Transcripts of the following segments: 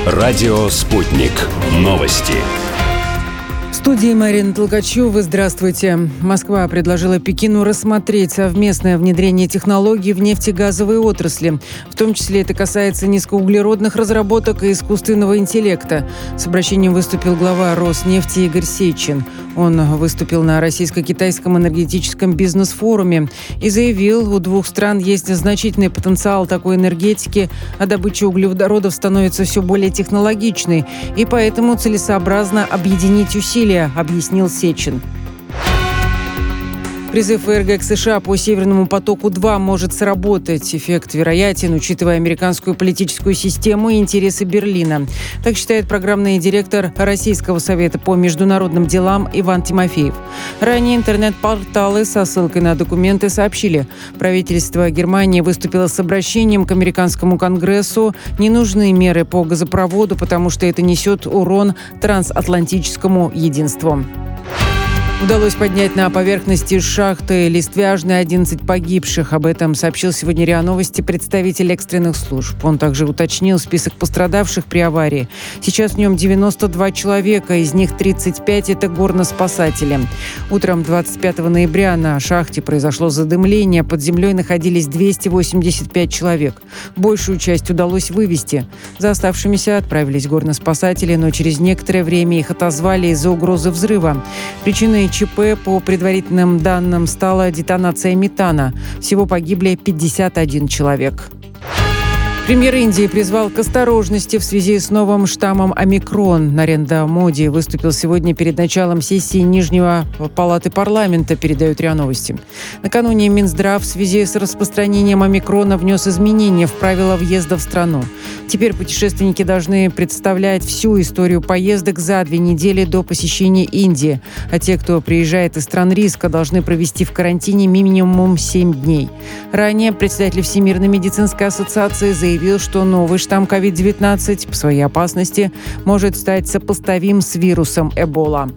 Радио «Спутник». Новости. В студии Марина Толкачева. Здравствуйте. Москва предложила Пекину рассмотреть совместное внедрение технологий в нефтегазовой отрасли. В том числе это касается низкоуглеродных разработок и искусственного интеллекта. С обращением выступил глава Роснефти Игорь Сечин. Он выступил на российско-китайском энергетическом бизнес-форуме и заявил, у двух стран есть значительный потенциал такой энергетики, а добыча углеводородов становится все более технологичной, и поэтому целесообразно объединить усилия, объяснил Сечин. Призыв ФРГ к США по «Северному потоку-2» может сработать. Эффект вероятен, учитывая американскую политическую систему и интересы Берлина. Так считает программный директор Российского совета по международным делам Иван Тимофеев. Ранее интернет-порталы со ссылкой на документы сообщили, правительство Германии выступило с обращением к американскому конгрессу. Не нужны меры по газопроводу, потому что это несет урон трансатлантическому единству. Удалось поднять на поверхности шахты Листвяжной 11 погибших. Об этом сообщил сегодня РИА Новости представитель экстренных служб. Он также уточнил список пострадавших при аварии. Сейчас в нем 92 человека, из них 35 – это горноспасатели. Утром 25 ноября на шахте произошло задымление. Под землей находились 285 человек. Большую часть удалось вывести. За оставшимися отправились горноспасатели, но через некоторое время их отозвали из-за угрозы взрыва. Причиной ЧП, по предварительным данным, стала детонация метана. Всего погибли 51 человек. Премьер Индии призвал к осторожности в связи с новым штаммом «Омикрон». Нарендра Моди выступил сегодня перед началом сессии Нижнего палаты парламента, передают РИА Новости. Накануне Минздрав в связи с распространением «Омикрона» внес изменения в правила въезда в страну. Теперь путешественники должны представлять всю историю поездок за 2 недели до посещения Индии, а те, кто приезжает из стран риска, должны провести в карантине минимум 7 дней. Ранее председатель Всемирной медицинской ассоциации заявил, что новый штамм COVID-19 по своей опасности может стать сопоставим с вирусом Эбола.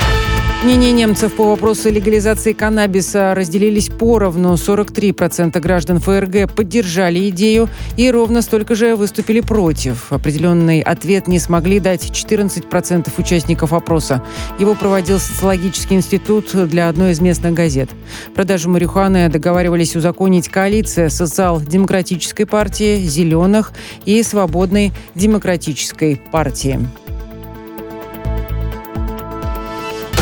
Мнения немцев по вопросу легализации каннабиса разделились поровну. 43% граждан ФРГ поддержали идею и ровно столько же выступили против. Определенный ответ не смогли дать 14% участников опроса. Его проводил социологический институт для одной из местных газет. Продажу марихуаны договаривались узаконить коалиция Социал-демократической партии, Зеленых и Свободной демократической партии.